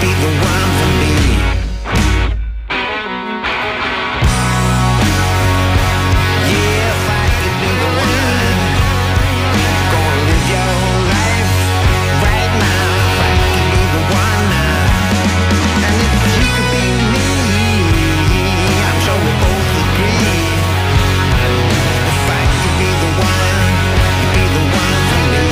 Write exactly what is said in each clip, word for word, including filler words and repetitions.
be the one for me. Yeah, if I could be the one, gonna live your life right now. If I could be the one now, and if you could be me, I'm sure we both agree. If I could be the one, you'd be the one for me.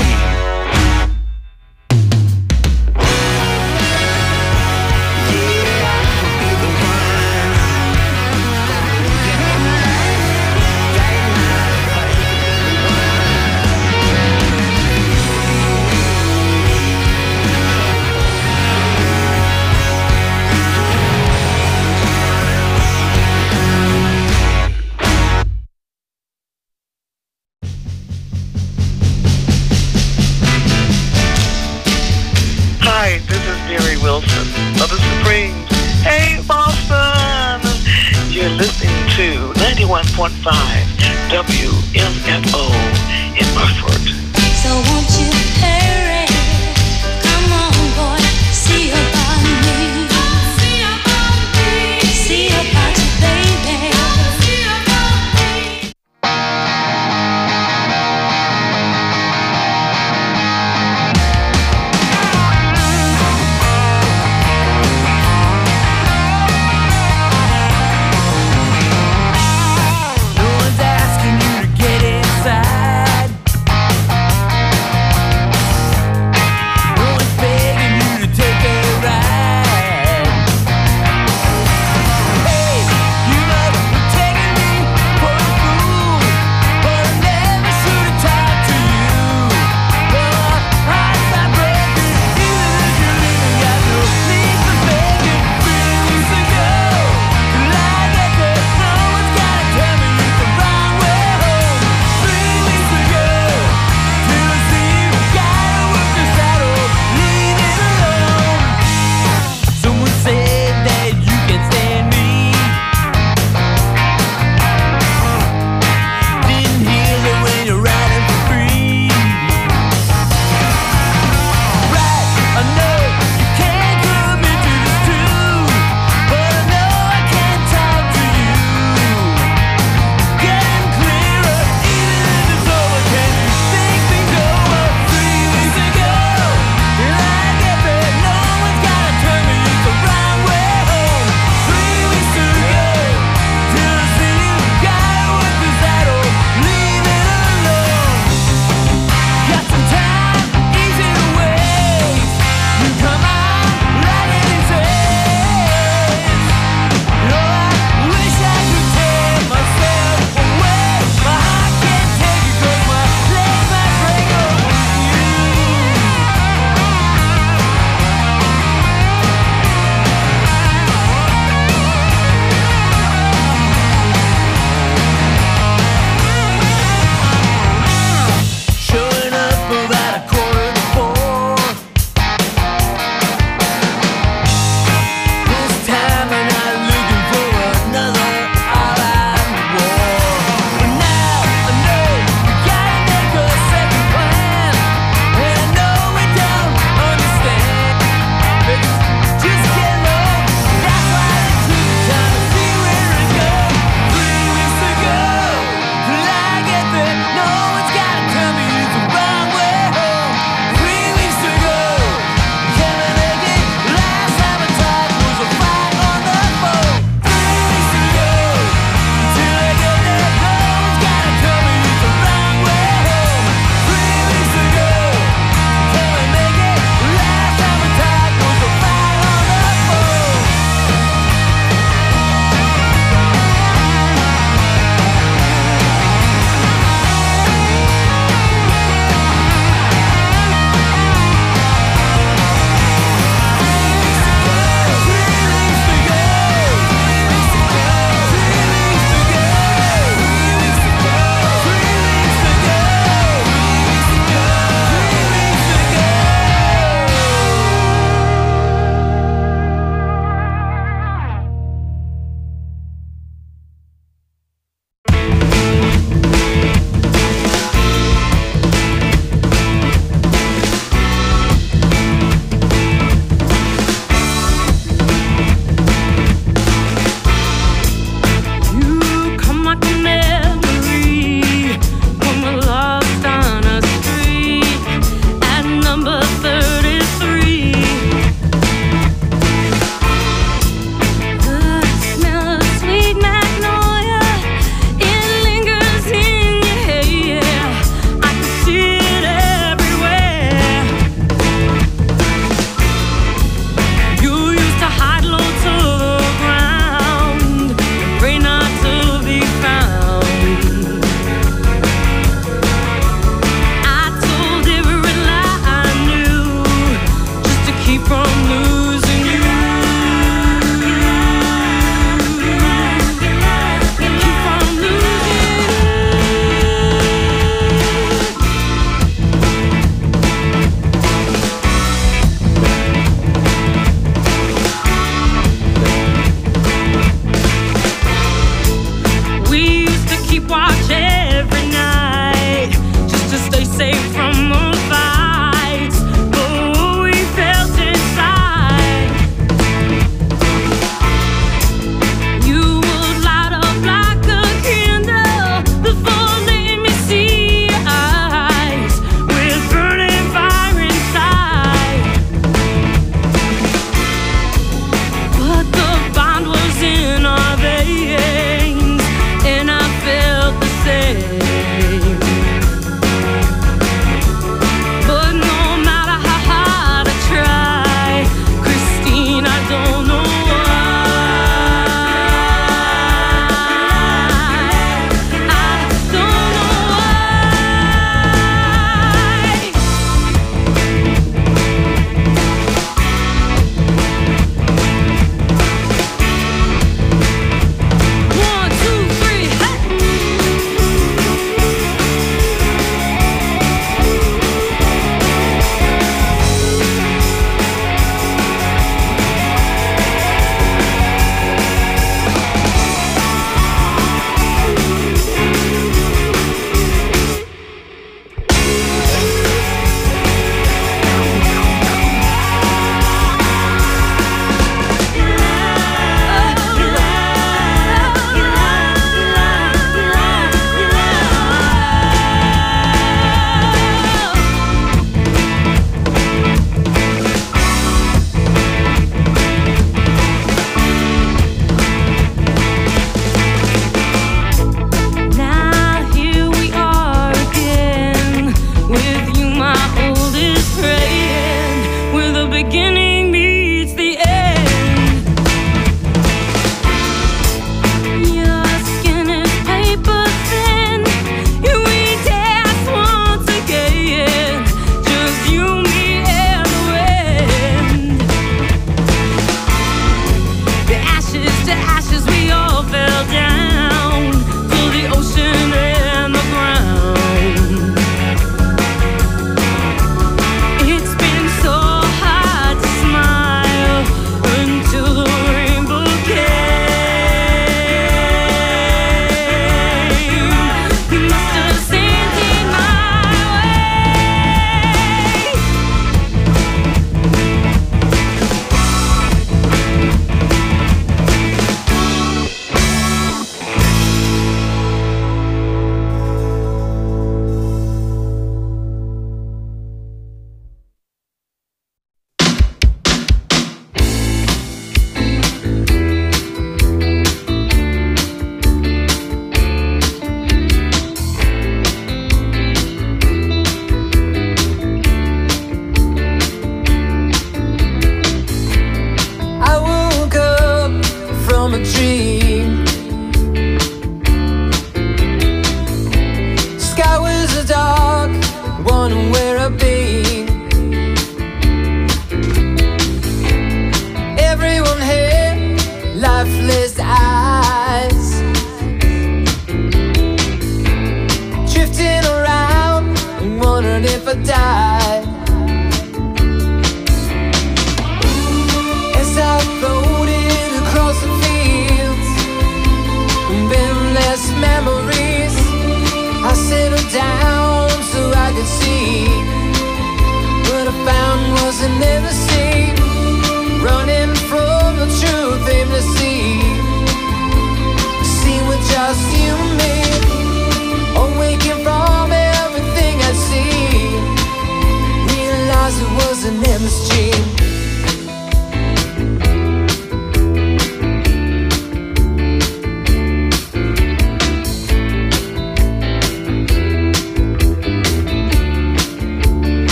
Hi, this is Mary Wilson of the Supremes. Hey, Boston! You're listening to ninety-one point five W M F O in Burford. So won't you hurry? Come on, boy, see about me. See about me. See about you, baby. See about me. No one's asking you to get inside.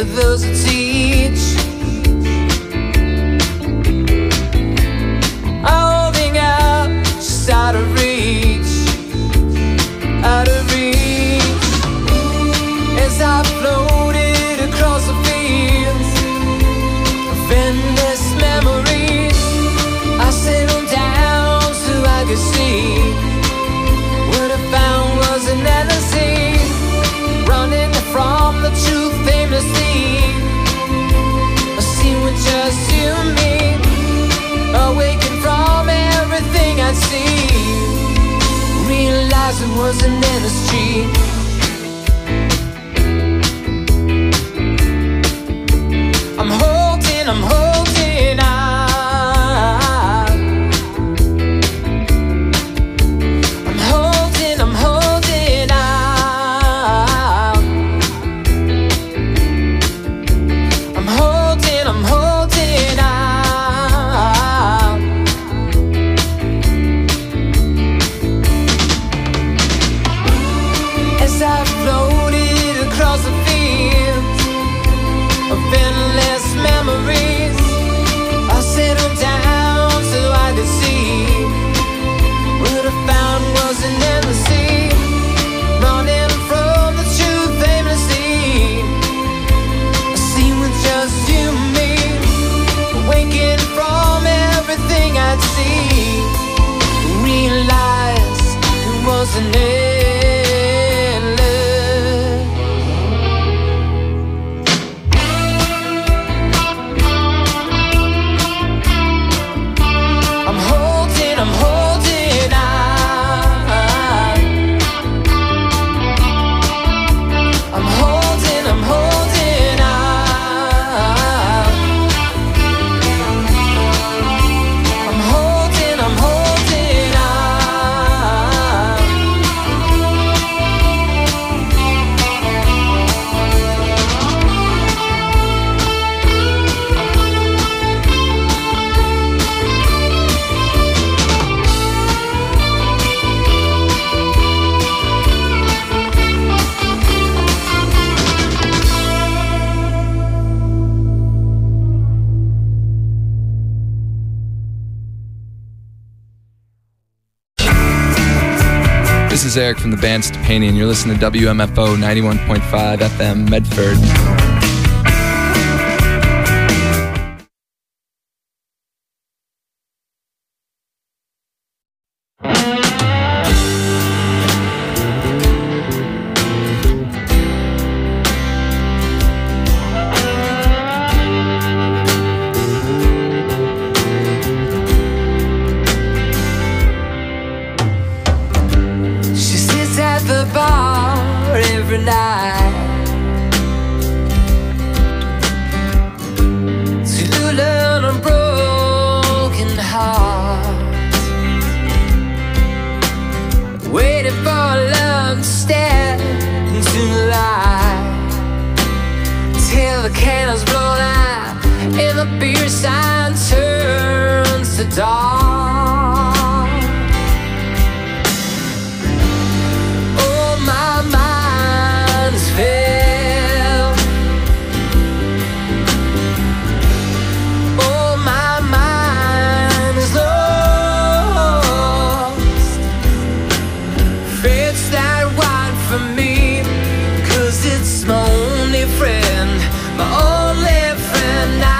to those who teach. Holding out, just out of reach, out of reach. As I floated across the fields of endless memories, I settled down so I could see. What I found was an endlessly running from the truth aimlessly. A scene with just you and me, awakened from everything I'd seen. Realized it was an endless street. I'm holding, I'm holding on. I'm holding, I'm holding on. I'm holding, I'm holding on. As I floated across the fields of endless memories, I settled down so I could see. What I found was an endless sea, running from the truth aimlessly. A scene with just you and me, awakened from everything I'd seen. Realized it wasn't endless. I'm holding, I'm holding on. I'm holding, I'm holding on. I'm holding, I'm holding on. This is Eric from the band Stepani, and you're listening to W M F O ninety-one point five F M Medford. She sits at the bar every night to learn a broken heart, waiting for love to step into the light, till the candles blow out and the beer sign turns to dark. Oh, my mind is filled. Oh, my mind is lost. Fate's that wide for me, 'cause it's my only friend, my only friend now.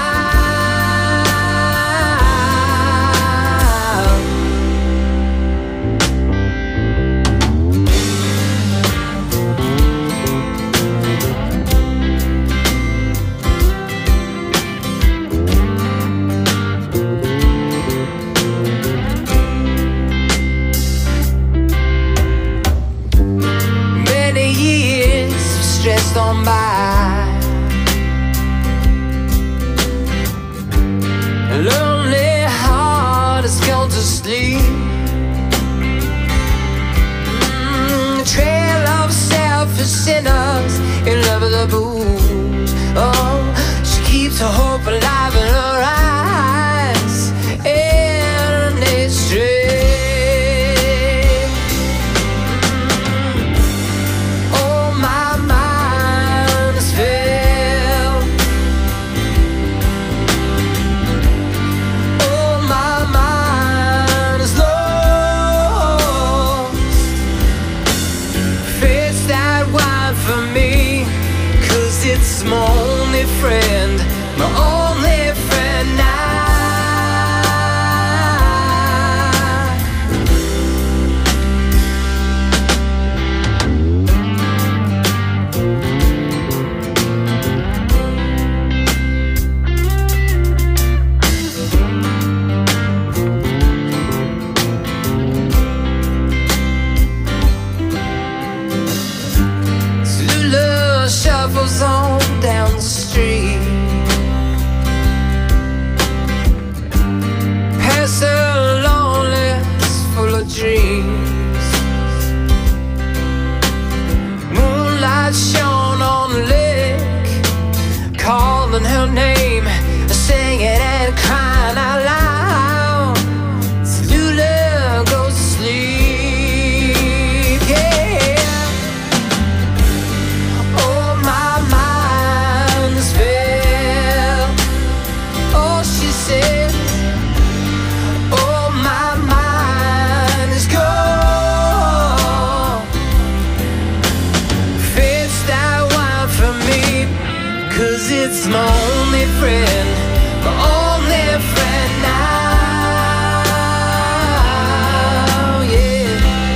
Many years stressed on by, a lonely heart has gone to sleep. Mm, a trail of selfish sinners in love with the booze. Oh, she keeps her hope alive in her eyes, and it's straight. Oh, my mind it's my only friend, my only friend now. Lula shuffles on down the street, past her loneliness full of dreams. Moonlight shone on the lake, calling her name, singing and crying out loud. Lula goes to sleep, yeah. Oh, my mind is filled. Oh, she said. Oh, my mind is gone. Fetch that wine for me, 'cause it's my only friend, my only friend now, yeah.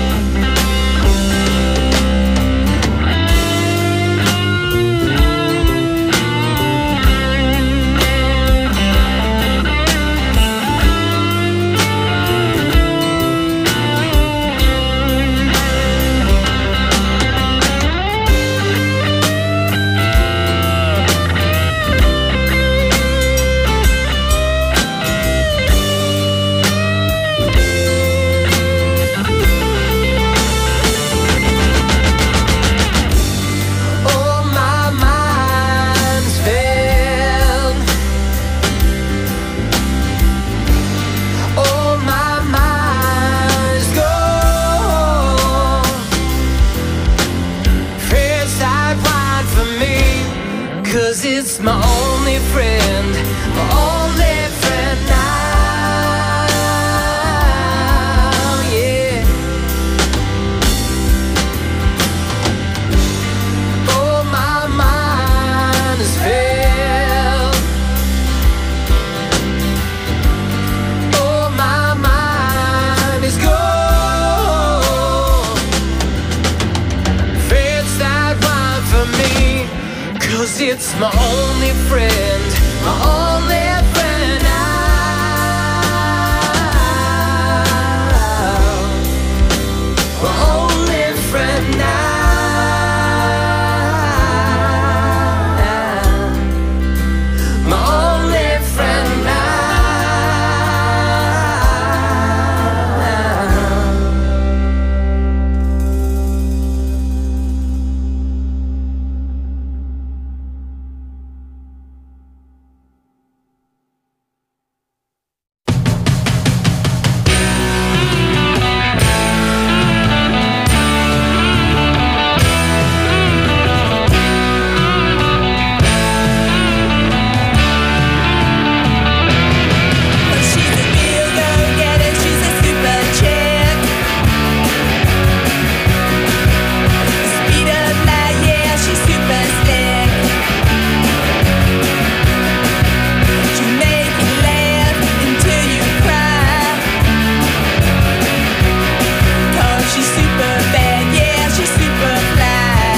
Oh, my mind's filled. Oh, my mind's gone. Fetch that wine for me, 'cause it's my only friend, my only friend now, yeah. Oh, my mind is filled. Oh, my mind is gone. Fetch that wine for me, 'cause it's my only friend, my only friend now, my only friend now, my only friend now. She's a real go-getter, she's a super chick. Speed of light, yeah, she's super slick. She'll make you laugh until you cry, 'cause she's super bad, yeah, she's super fly.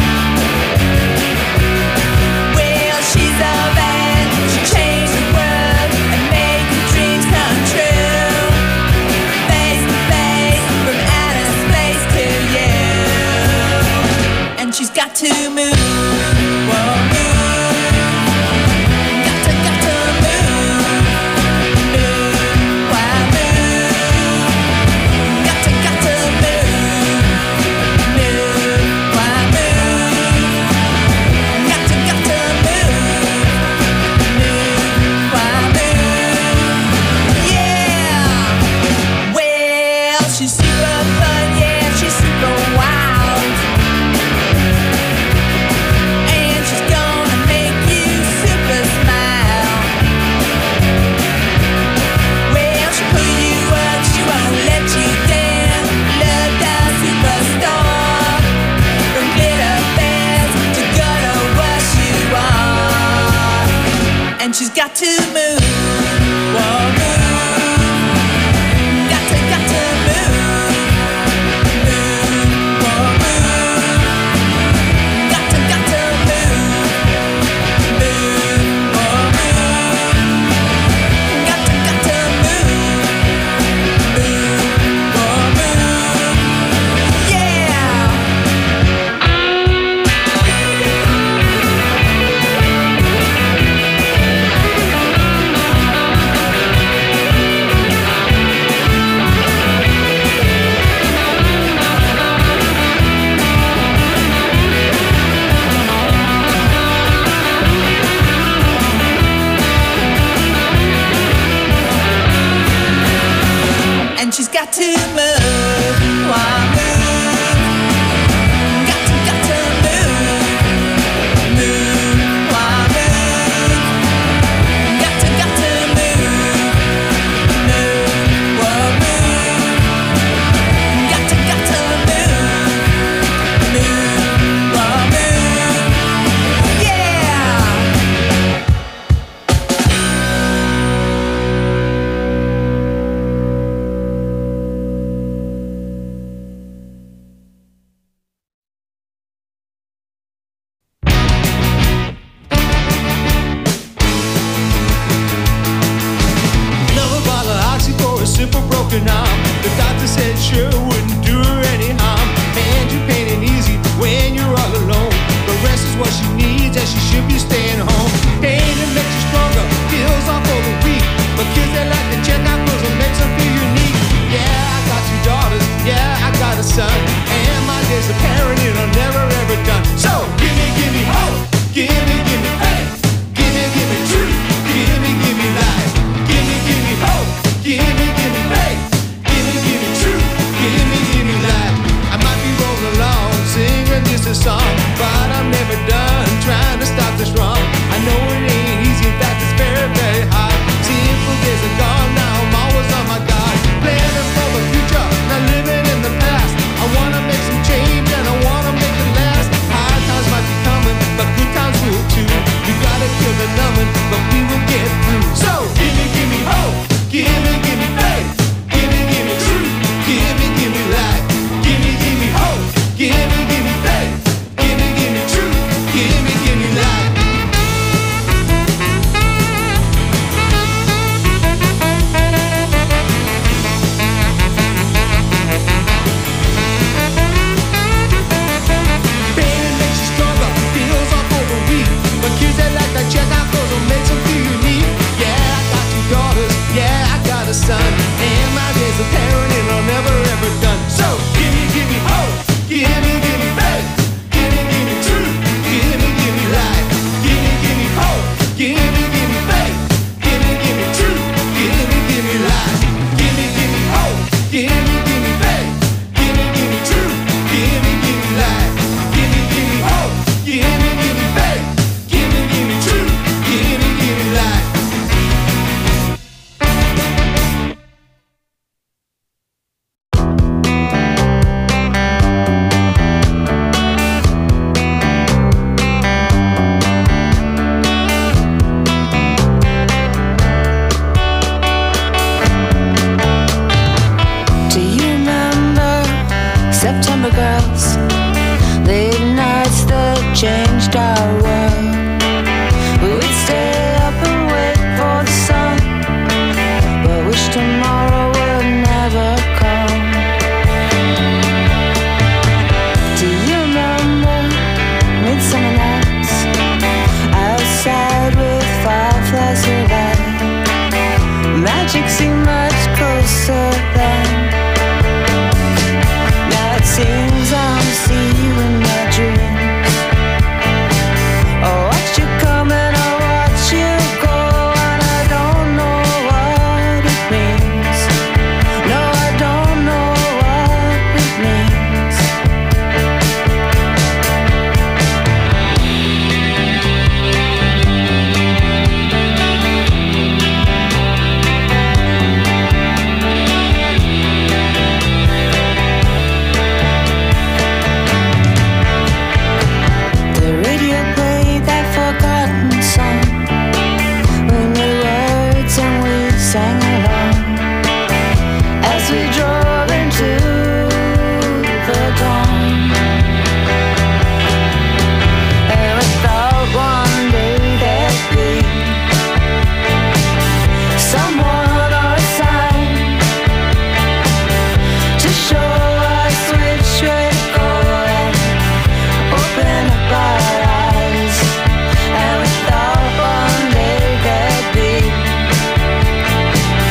Well, she's alright, she changed the world and made your dreams come true. Face to face, from outer space to you, and she's got to move. Whoa, move. Got to, got to move. Move, why move? Got to, got to move. Move, why move? Got to, got to move. Move, why move? Yeah. Well, she's super fun, yeah, she's super wild. And she's gone got to move. Why move? Got to, got to move. Move. Why move? Got to, got to move. Move. Why move? Got to, got to move. Move. Why move? Yeah. Another bottle of oxy for a simple broken arm. The doctor said sure wouldn't do her any harm. And you pain and easy when you're all alone. The rest is what she needs and she should be staying home. Pain it makes you stronger, feels off for the weak. But kids they like to check out cause it makes them feel unique. Yeah, I got two daughters, yeah, I got a son. And my days of parenting are never ever done. So give me, give me hope, give me, give me faith. Give me, give me truth, give me, give me life. Give me, give me hope, give me, give me faith. Give me, give me truth, give me, give me life. I might be rolling along, singing just a song, but I'm never done trying to stop this wrong. I know it ain't easy, in fact it's very, very hard. Simple days are gone, now I'm always on my guard. Planning for the future, not living in the past. I wanna make some change and I wanna make it last. Hard times might be coming, but good times will too. We gotta kill the numbing, but we will get through. So give me, give me hope, give me, give me faith. Give me, give me truth, give me, give me life. Give me, give me hope, give me, give me faith. Give me, give me truth, give me, give me life. Pain it makes you stronger, feels off for the weak. But kids they like to check out cause it makes them feel unique. Yeah, I got two daughters, yeah, I got a son. And my days of parenting are never ever done. So give me, give me hope, give me, give me faith. Give me, give me truth, give me, give me life. Give me, give me hope, give me, give me faith. Give me, give me truth, give me, give me life. Give me, give me hope, give me, give me faith. Give me, give me truth, give me, give me life. Give me, give me hope, give me, give me faith. Give me, give me truth, give me, give me life. Do you remember September girls? Late nights that changed our world. We'd stay up and wait for the sun, but wish tomorrow would never come. Do you remember midsummer nights outside with fireflies of light? Magic seemed much closer then. Now it seems I'm seeing you in my dreams. I watch you come and I watch you go, and I don't know what it means. No, I don't know what it means. The radio played that forgotten song. We knew words and we sang along as we drove into the dawn. And we thought one day there'd be someone or a sign to show us which way to go and open up our eyes. And we thought one day there'd be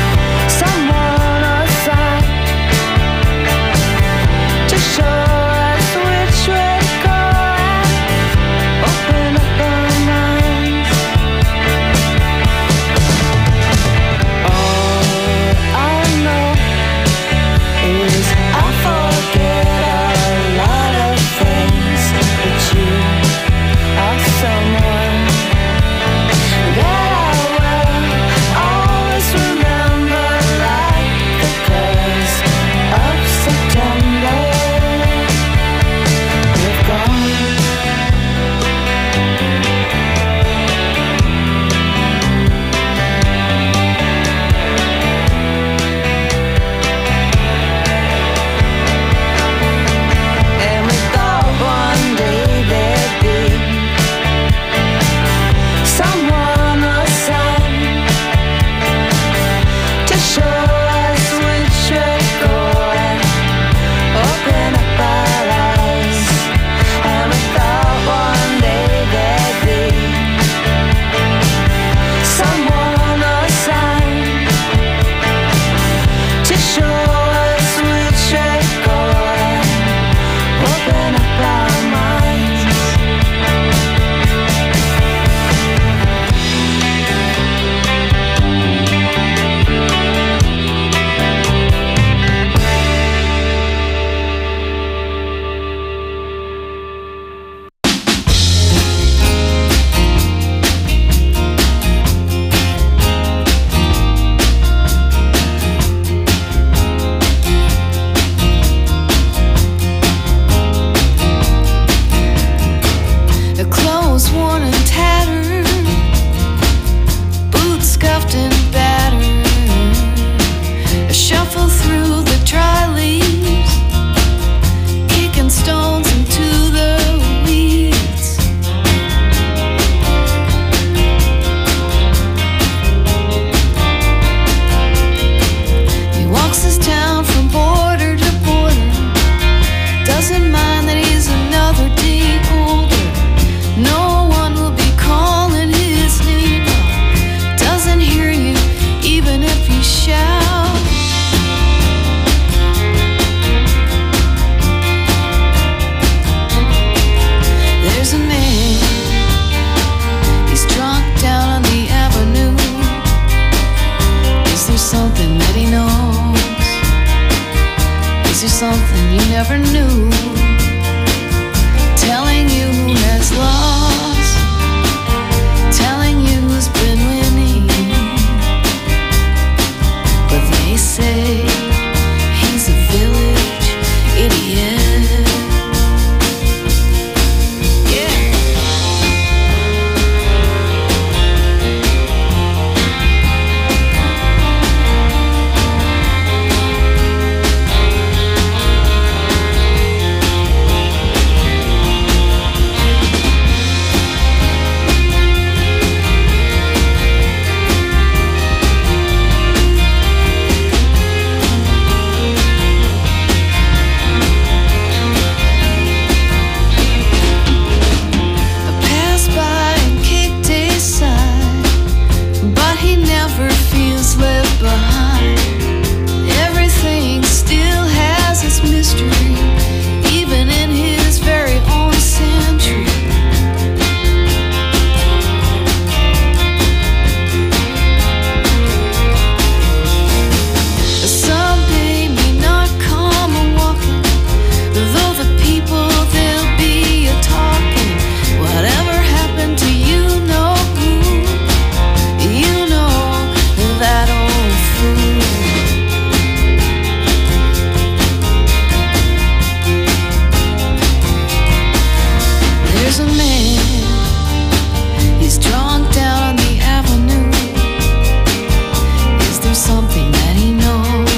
There's a man, he's drunk down on the avenue. Is there something that he knows?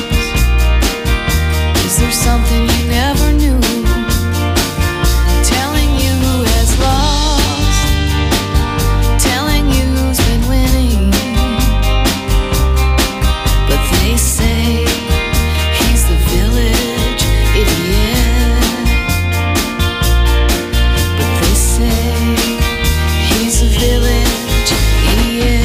Is there something he never knew? Telling you who has lost, telling you who's been winning. But they say he's the village idiot. But they say he's a village idiot.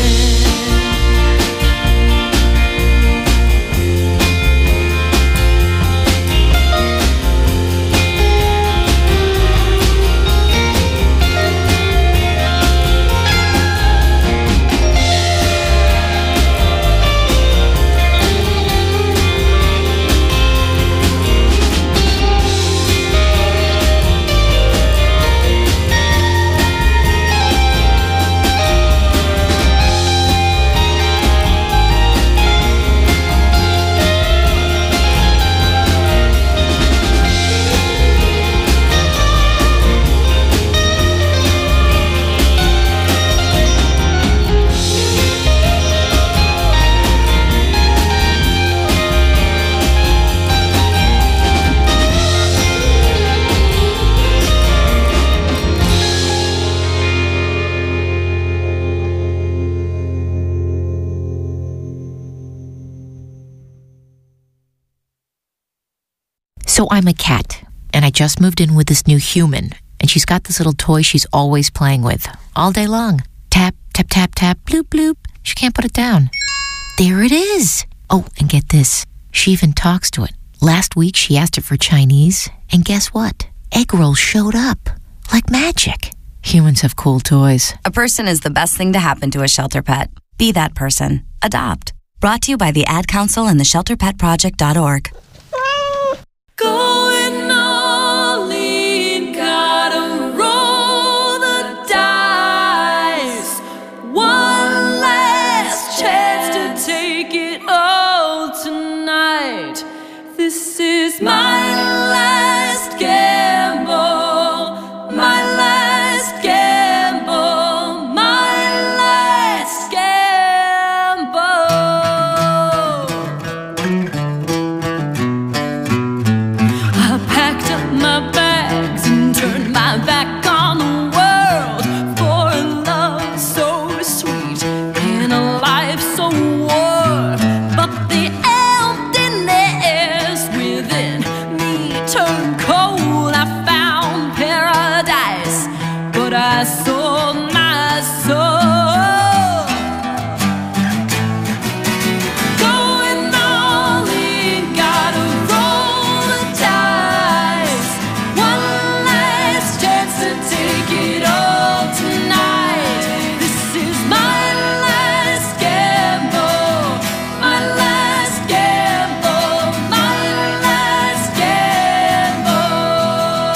So I'm a cat, and I just moved in with this new human, and she's got this little toy she's always playing with, all day long. Tap, tap, tap, tap, bloop, bloop. She can't put it down. There it is. Oh, and get this. She even talks to it. Last week, she asked it for Chinese, and guess what? Egg rolls showed up. Like magic. Humans have cool toys. A person is the best thing to happen to a shelter pet. Be that person. Adopt. Brought to you by the Ad Council and the shelter pet project dot org. Going all in, gotta roll the dice. One last chance to take it all tonight. This is my last gamble, my last gamble, my last gamble. I packed up my bags and turned my back on the world for a love so sweet in a life so warm. But the emptiness within me turned cold. I found paradise, but I sold my soul. Going all in, gotta roll the dice. One last chance to take it all tonight. This is my last gamble, my last gamble, my last gamble.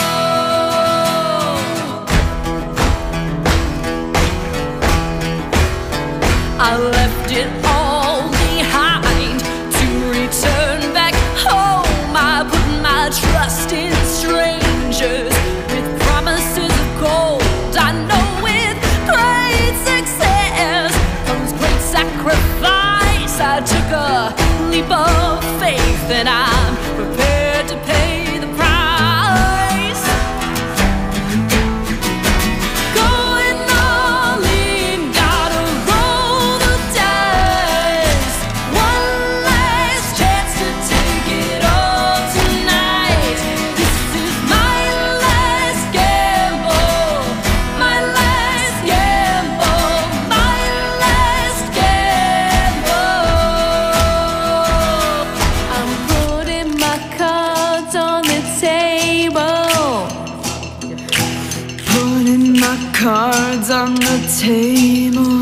I left it all behind to return back home. I put my trust in strangers with promises of gold. I know with great success comes great sacrifice. I took a leap of faith and I'm prepared to pay the price. Going all in, gotta roll the dice. One last chance to take it all tonight. This is my last gamble, my last gamble, my last gamble. I'm putting my cards on the table. Putting my cards on the table.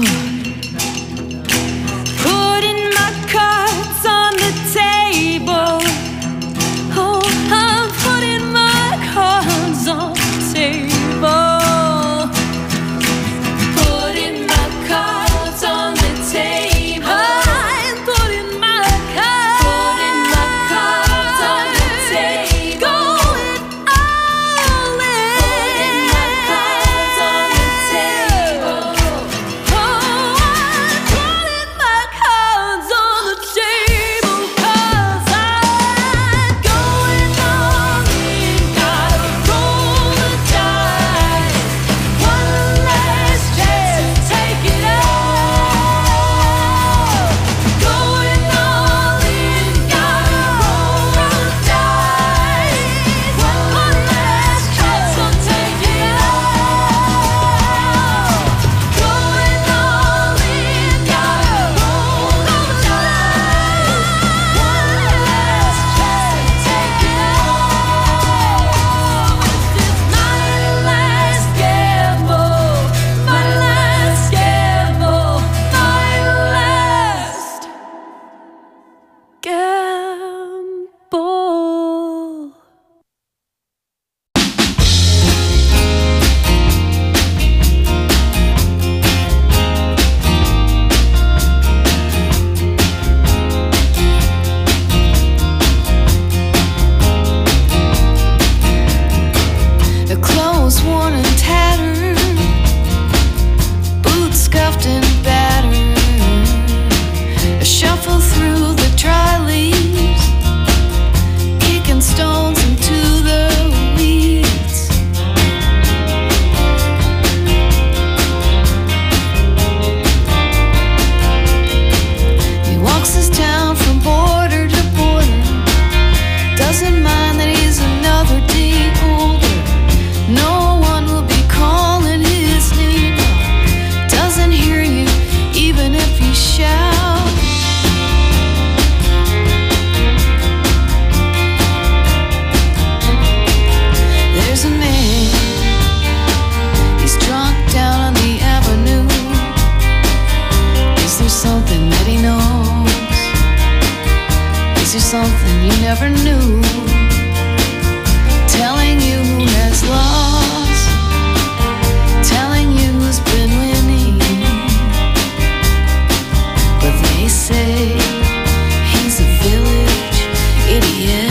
Putting my cards on the table. Oh, I'm putting my cards on the table. Putting my cards on the table. I'm putting my cards, putting my cards on the table. Going all in. Putting my cards never knew. Telling you who has lost, telling you who's been winning. But they say he's a village idiot.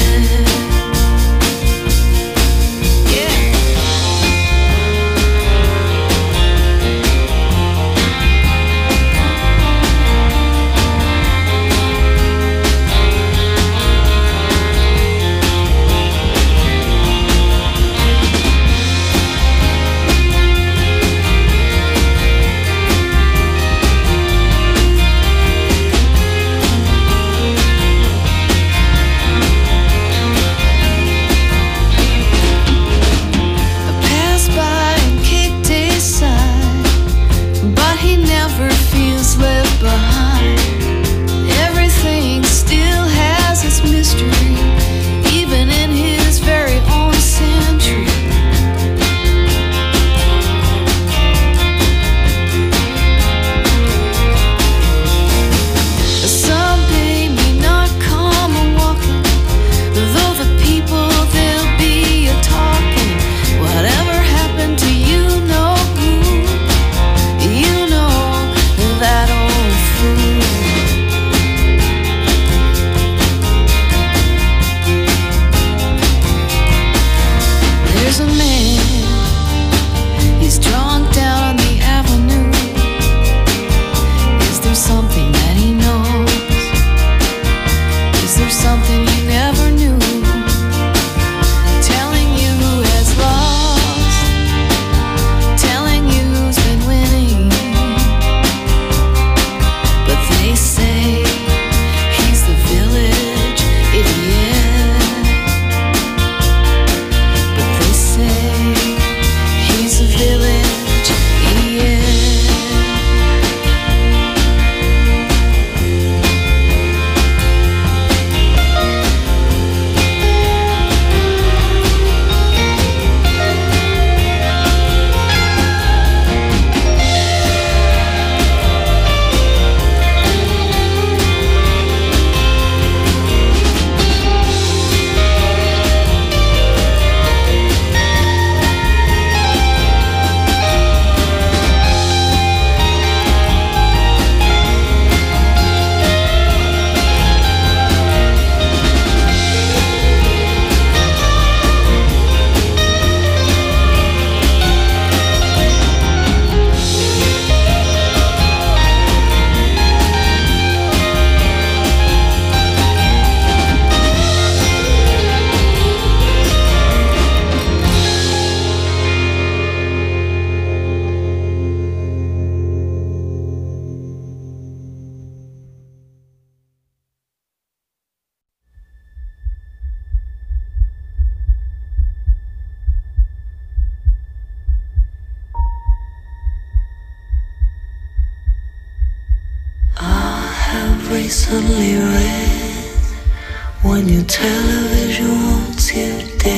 Recently read when your television wants you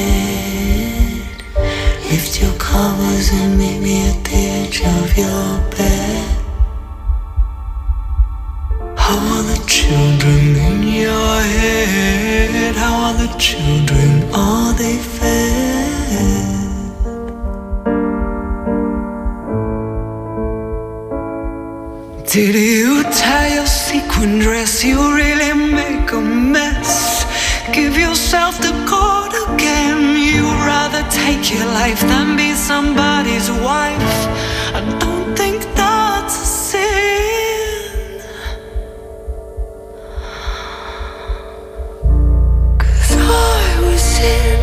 dead. Lift your covers and meet me at the edge of your bed. How are the children in your head? How are the children? Are they fed? Did you tie your sequin dress? You really make a mess. Give yourself the cord again. You'd rather take your life than be somebody's wife. I don't think that's a sin, 'cause I was in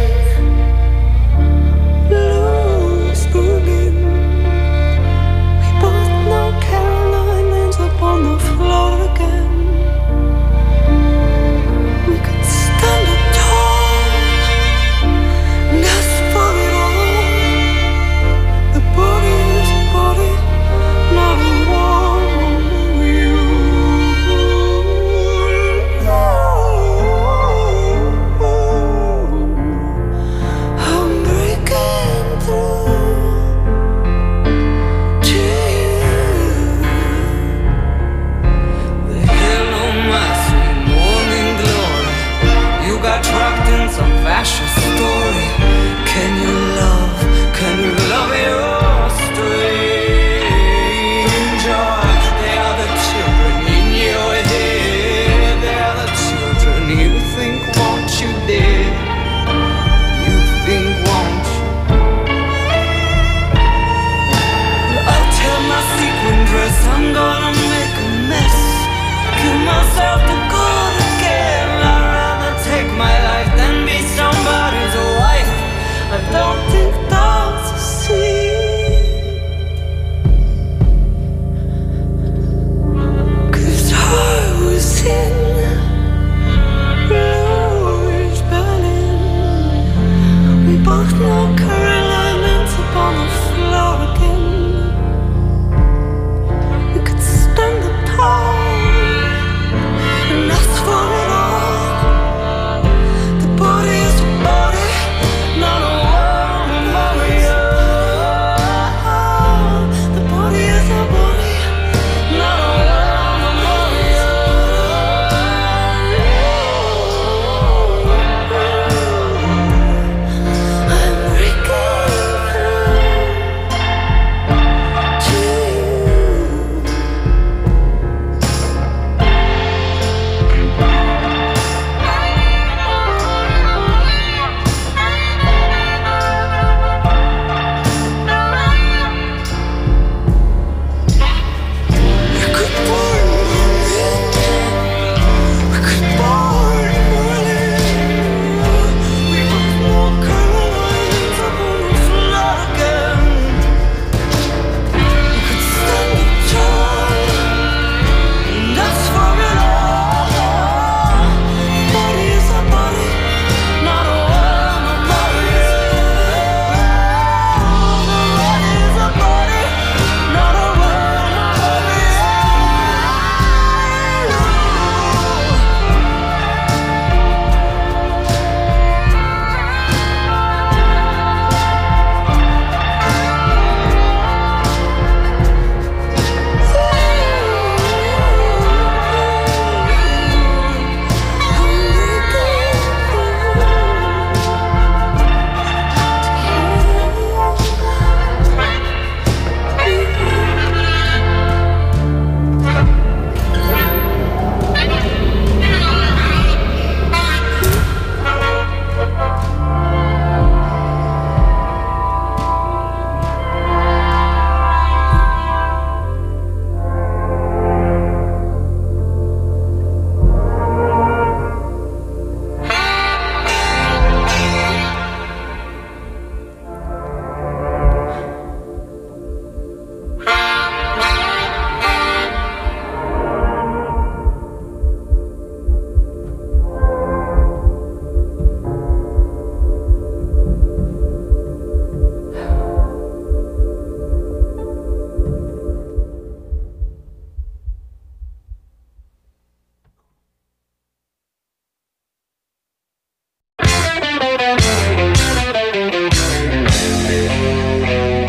loose women. We both know Caroline ends up on the floor again. We could stand up tall and ask for it all. The boogie is a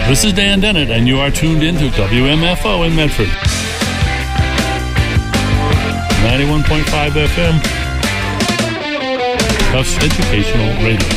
This is Dan Dennett, and you are tuned in to W M F O in Medford. ninety-one point five F M. Tufts Educational Radio.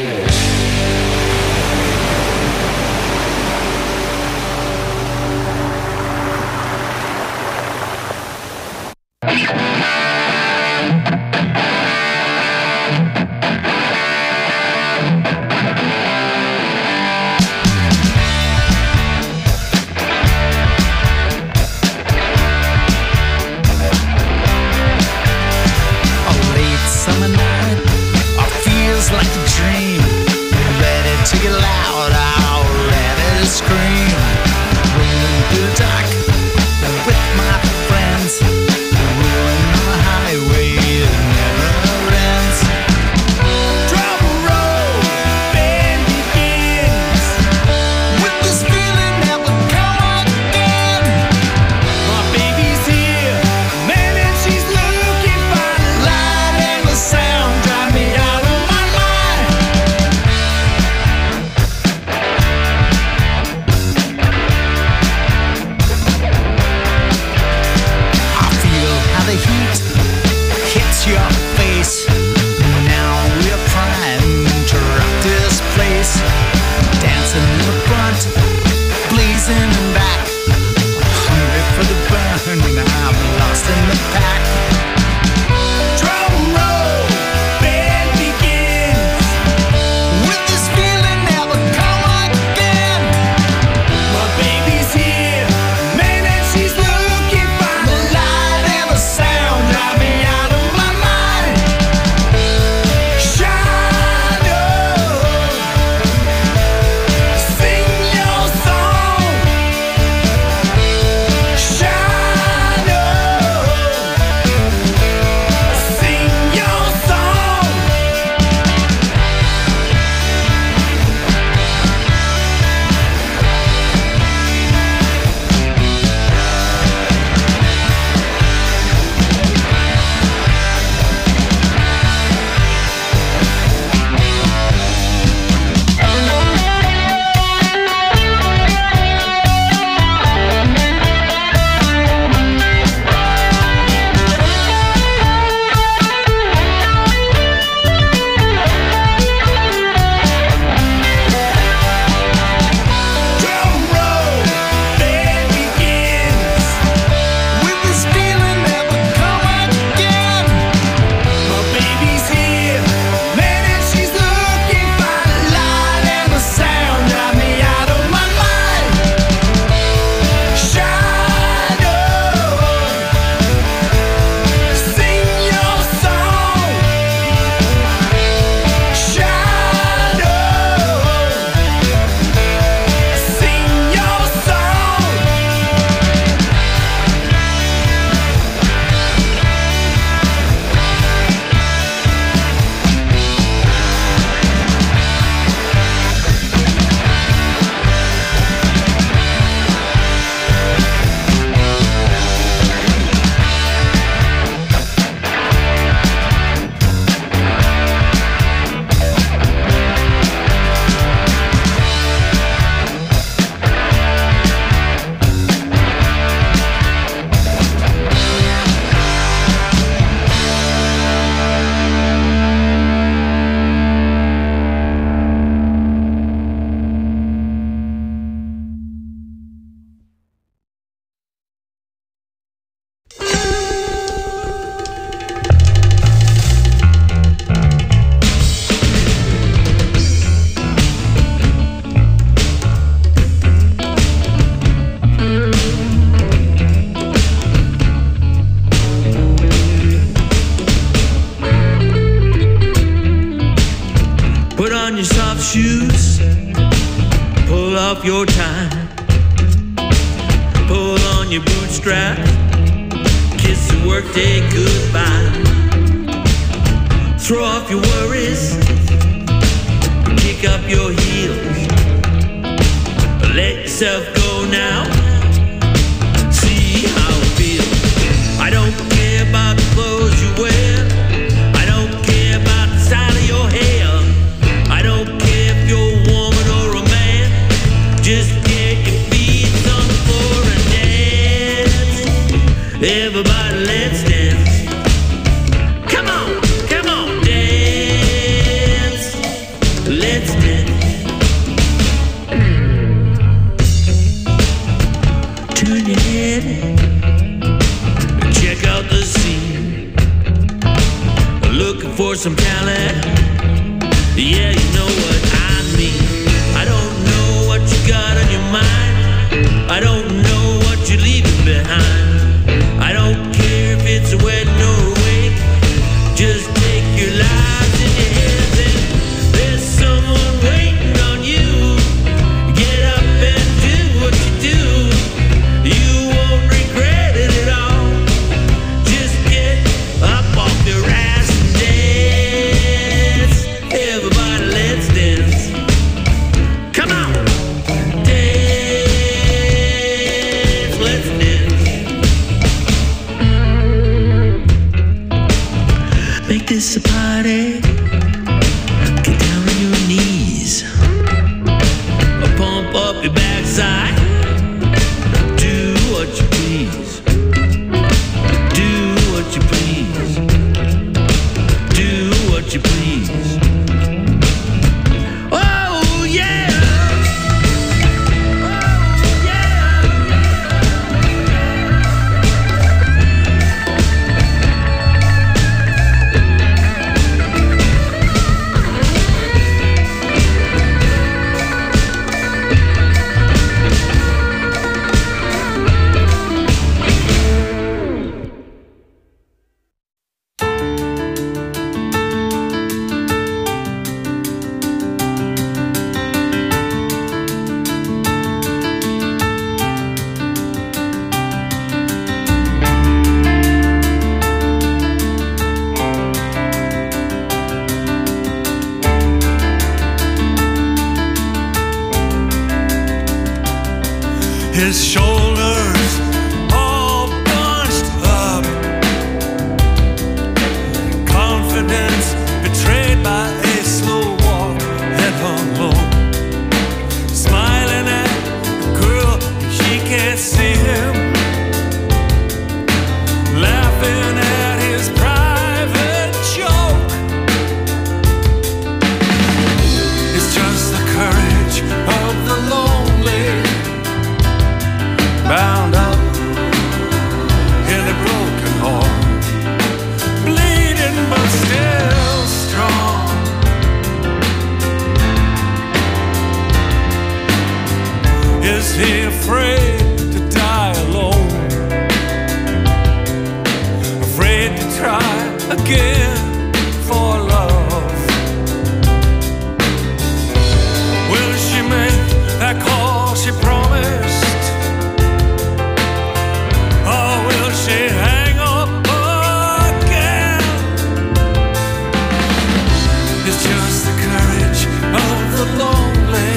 shoes, pull off your tie, pull on your bootstraps, kiss the workday goodbye, throw off your worries, kick up your heels, let yourself go now, see how it feels. I don't care about the clothes you wear, I don't care about the style of your hair, I don't care if you're a woman or a man, just Everybody, let's dance. Come on, come on, dance. Let's dance. Turn your head, check out the scene. Looking for some talent. Yeah, you know what I mean. I don't know what you got on your mind. I don't know what you're leaving behind. I don't care if it's a wedding or a wake. Just take your lives in your hands and there's someone waiting on you. Get up and do what you do. You won't regret it at all. Just get up off your ass and dance. Everybody, let's dance. Come on, dance. Let's dance. Make this a party. Get down on your knees. Pump up your backside. Do what you please. Do what you please. Do what you please. Oh yeah. His shoulders all bunched up, confidence betrayed by a slow walk, head hung low, smiling at the girl, she can't see him, laughing at his private joke. It's just the courage of the lonely, bound up in a broken heart, bleeding but still strong. Is he afraid to die alone? Afraid to try again for love? Will she make that call she promised? Or will she hang up again? It's just the courage of the lonely,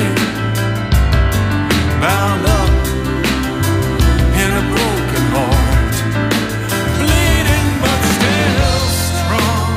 bound up in a broken heart, bleeding but still strong.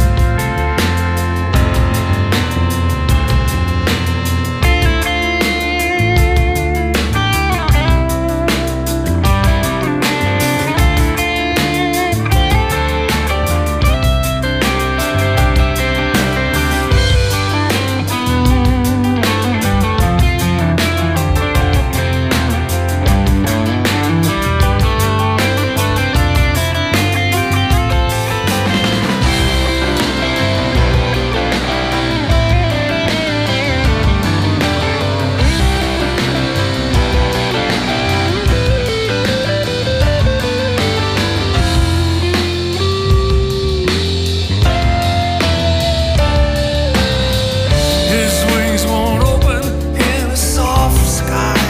His wings won't open in a soft sky.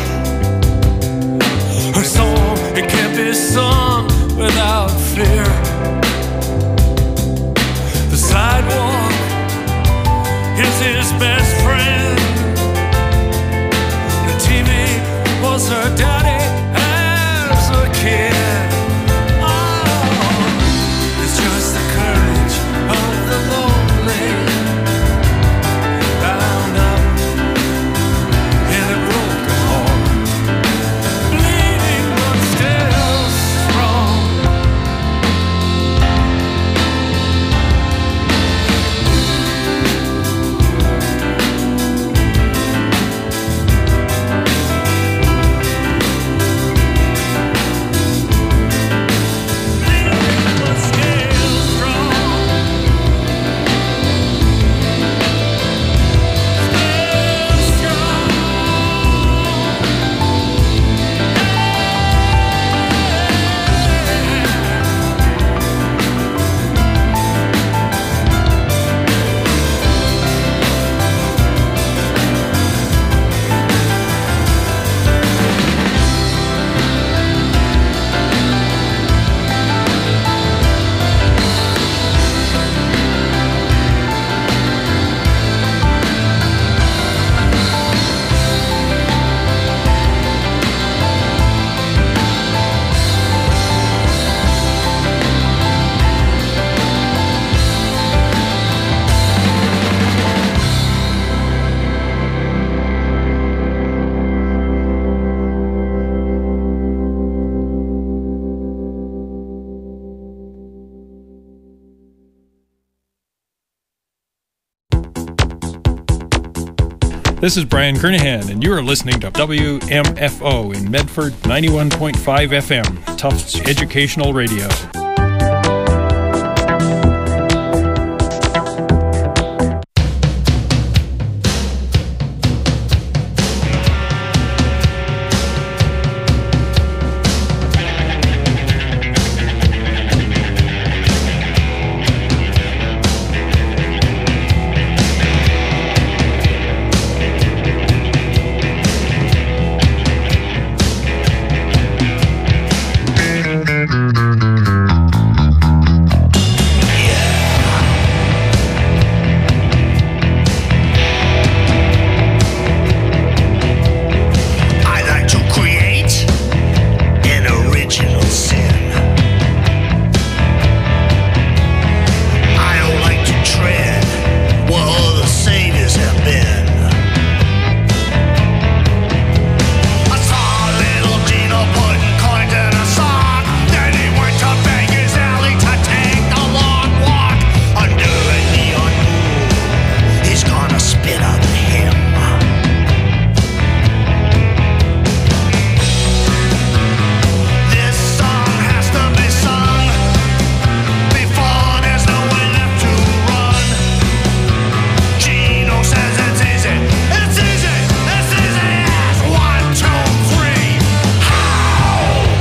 Her song, it can't be sung without fear. The sidewalk is his best friend. The T V was her daddy as a kid. Oh, it's just the courage of the lonely, bound up in a broken heart, bleeding but still strong. This is Brian Kernahan, and you are listening to W M F O in Medford, ninety-one point five F M, Tufts Educational Radio.